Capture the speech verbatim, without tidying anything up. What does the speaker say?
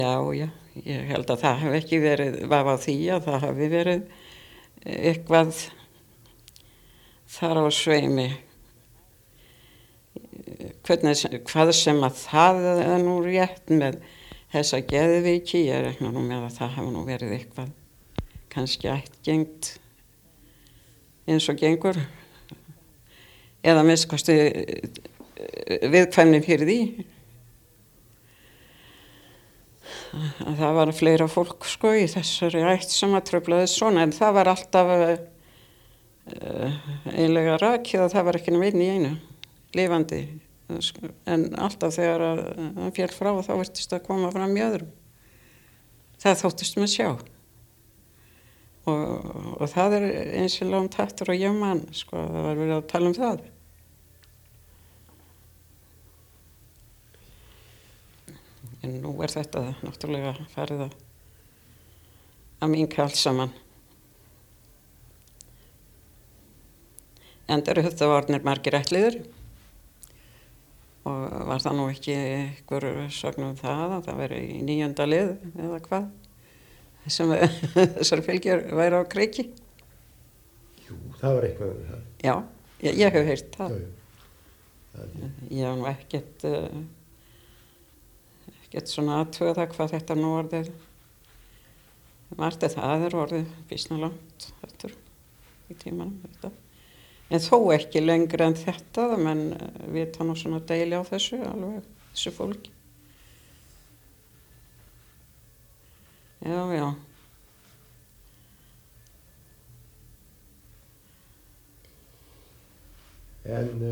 Já, já, ég held að það hef ekki verið vafa á því að það hafi verið eitthvað þar á sveimi. Hvernig, hvað sem að það er nú rétt með þessa geðveiki, ég reikna nú með að það hafi nú verið eitthvað kannski ættgengt eins og gengur, eða minnst kosti viðkvæmni fyrir því. Að það var fleira fólk sko í þessari ætt sem að truflaðist svona, en það var alltaf uh, einlega rakið að það var ekki vinn í einu, lifandi, en alltaf þegar hann féll frá þá virtist að koma fram í öðrum. Það þóttist með sjá. Og, og það er eins og langt hættur og ég man, sko, það var verið að tala um það. En nú er þetta náttúrulega farið að, að minnka allt saman. Enda eru þetta orðnir margir ættliðir og var það nú ekki einhver sögn um það að það veri í níunda lið eða hvað sem þessar fylgjur væri á kreiki. Jú, það var eitthvað um það. Já, ég, ég hef heyrt það. Já, já. Það er... Ég hef nú ekkert... Uh, Gett svona aðtuga það hvað þetta nú orðið. Margt er það er orðið býsna langt eftir í tímanum þetta. En þó ekki lengur en þetta, menn vita nú svona deili á þessu, alveg þessu fólki. Já, já. En